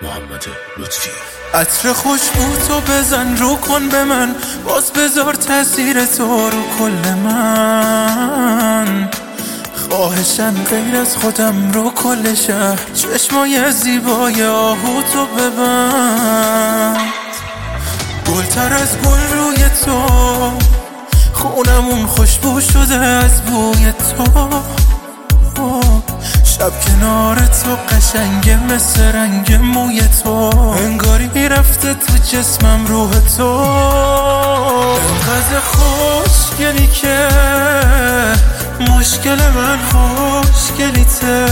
محمد لطفی. عطر خوشبو تو بزن رو کن به من، باز بذار تاثیر تو رو کل من. خواهشن غیر از خودم رو کل شهر، چشمای زیبای آهو تو ببند. گلتر از گل روی تو، خونمون خوشبو شده از بوی تو. شب کنار تو قشنگه مثل رنگ موی تو، انگاری رفته تو جسمم روح تو. انقدر خوشگلی که مشکل من خوشگلیته.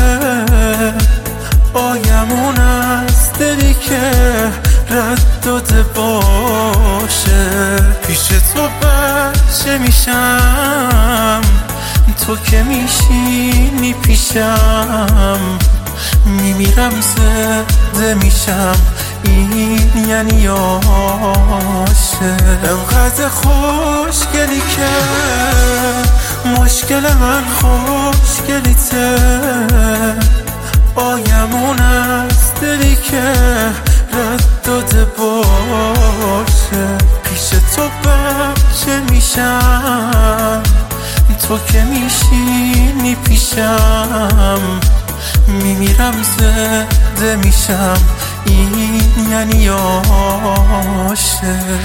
آیمون از دلی که رد داده باشه. پیش تو بچه میشم، تو که میشینی پیشم. میمیرم زده میشم، این یعنی عاشق. انقدر خوشگلی که مشکل من خوشگلیته. آیمون از دلی که رد داده باشه. پیش تو بچه میشم، تو که میشینی پیشم. میمیرم زده میشم، این یعنی عاشق.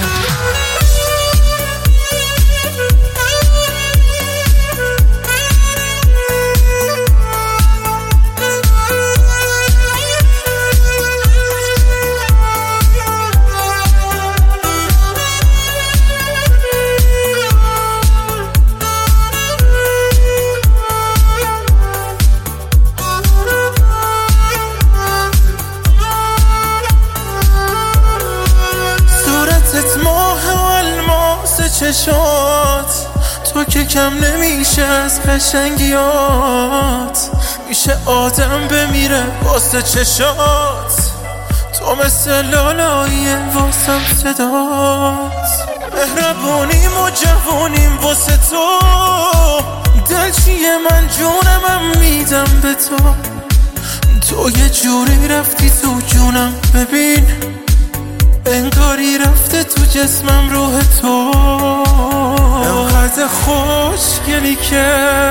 چشات تو که کم نمیشه از قشنگیات. میشه آدم بمیره واسه چشات. تو مثل لالاییه واسم صدات. مهربونیم و جوونیم واسه تو. دل چیه من جونمم میدم به تو. تو یه جوری رفتی تو جونم، ببین انگاری رفته تو جسمم روح تو. انقدر خوشگلی که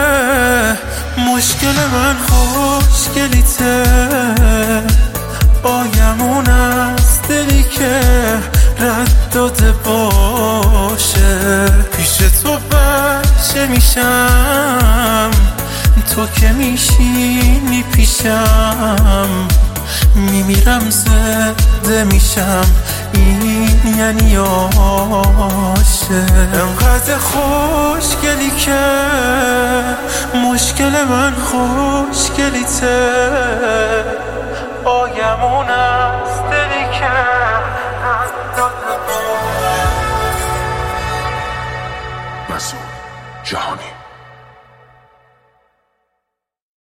مشکل من خوشگلیته. آیمون از دلی که رد داده باشه. پیش تو بچه میشم، تو که میشینی پیشم. میمیرم زده میشم، این یعنی عاشق. انقدر خوشگلی که مشکل من خوشگلیته. آیمون از دلی که مسعود جهانی.